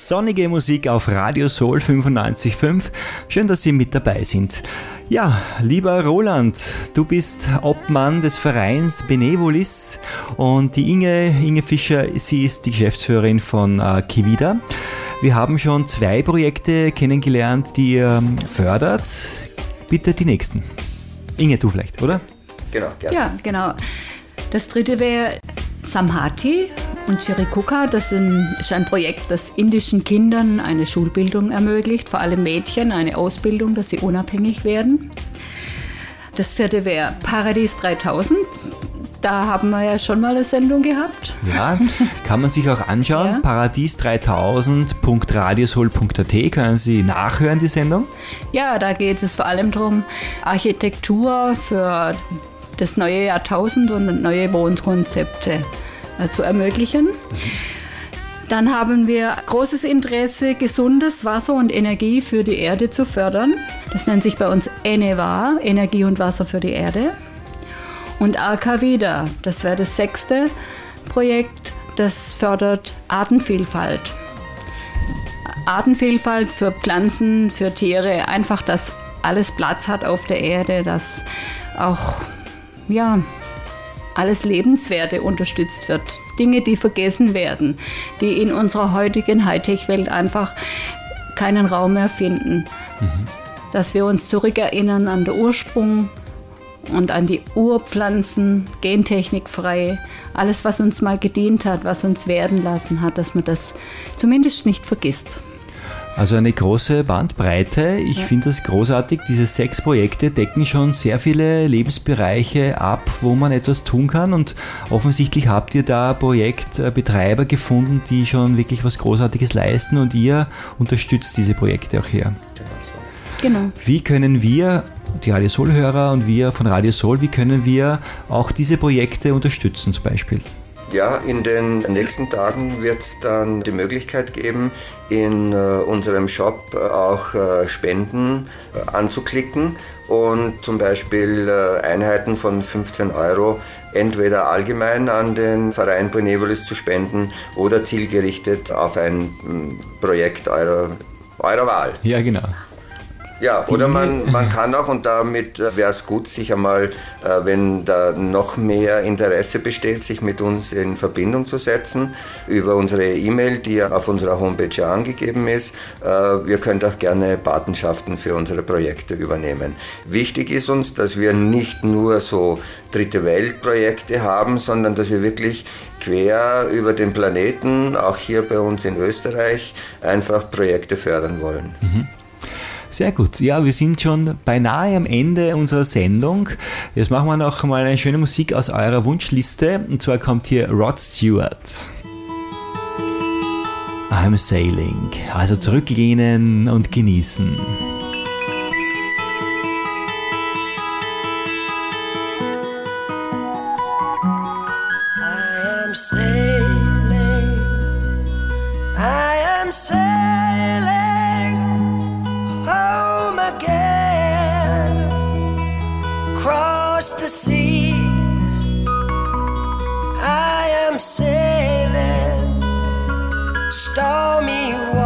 sonnige Musik auf Radio Soul 95.5. Schön, dass Sie mit dabei sind. Ja, lieber Roland, du bist Obmann des Vereins Benevolis und die Inge Fischer, sie ist die Geschäftsführerin von Kivida. Wir haben schon 2 Projekte kennengelernt, die ihr fördert. Bitte die nächsten. Inge, du vielleicht, oder? Genau, gerne. Ja, genau. Das dritte wäre Samhati und Chirikuka. Das ist ein Projekt, das indischen Kindern eine Schulbildung ermöglicht, vor allem Mädchen eine Ausbildung, dass sie unabhängig werden. Das vierte wäre Paradies 3000. Da haben wir ja schon mal eine Sendung gehabt. Ja, kann man sich auch anschauen. Ja. Paradies3000.radiosol.at können Sie nachhören, die Sendung. Ja, da geht es vor allem darum, Architektur für das neue Jahrtausend und neue Wohnkonzepte zu ermöglichen. Dann haben wir großes Interesse, gesundes Wasser und Energie für die Erde zu fördern. Das nennt sich bei uns ENEWA, Energie und Wasser für die Erde. Und Arcavida, das wäre das 6. Projekt, das fördert Artenvielfalt. Artenvielfalt für Pflanzen, für Tiere, einfach, dass alles Platz hat auf der Erde, dass auch alles Lebenswerte unterstützt wird. Dinge, die vergessen werden, die in unserer heutigen Hightech-Welt einfach keinen Raum mehr finden. Dass wir uns zurückerinnern an den Ursprung und an die Urpflanzen, gentechnikfrei, alles, was uns mal gedient hat, was uns werden lassen hat, dass man das zumindest nicht vergisst. Also eine große Bandbreite. Ich finde das großartig. Diese 6 Projekte decken schon sehr viele Lebensbereiche ab, wo man etwas tun kann. Und offensichtlich habt ihr da Projektbetreiber gefunden, die schon wirklich was Großartiges leisten und ihr unterstützt diese Projekte auch hier. Genau. Wie können wir, die Radio Soul-Hörer und wir von Radio Soul, wie können wir auch diese Projekte unterstützen zum Beispiel? Ja, in den nächsten Tagen wird es dann die Möglichkeit geben, in unserem Shop auch Spenden anzuklicken und zum Beispiel Einheiten von 15 € entweder allgemein an den Verein Benevolis zu spenden oder zielgerichtet auf ein Projekt eurer Wahl. Ja, genau. Ja, oder man kann auch, und damit wäre es gut, sich einmal, wenn da noch mehr Interesse besteht, sich mit uns in Verbindung zu setzen, über unsere E-Mail, die ja auf unserer Homepage angegeben ist. Wir können auch gerne Patenschaften für unsere Projekte übernehmen. Wichtig ist uns, dass wir nicht nur so Dritte Welt-Projekte haben, sondern dass wir wirklich quer über den Planeten, auch hier bei uns in Österreich, einfach Projekte fördern wollen. Sehr gut. Ja, wir sind schon beinahe am Ende unserer Sendung. Jetzt machen wir noch mal eine schöne Musik aus eurer Wunschliste. Und zwar kommt hier Rod Stewart. I'm Sailing. Also zurücklehnen und genießen. I am sailing. I am sailing. Home again, across the sea. I am sailing, stormy waters.